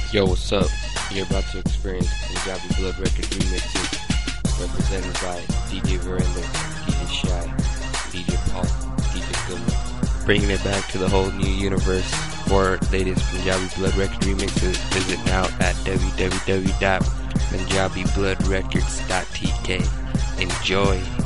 Yo, what's up? You're about to experience Punjabi Blood Record remixes represented by DJ Veranda, DJ Shy, DJ Paul, DJ Goodman. Bringing it back to the whole new universe. For latest Punjabi Blood Record remixes, visit now at www.punjabibloodrecords.tk. Enjoy!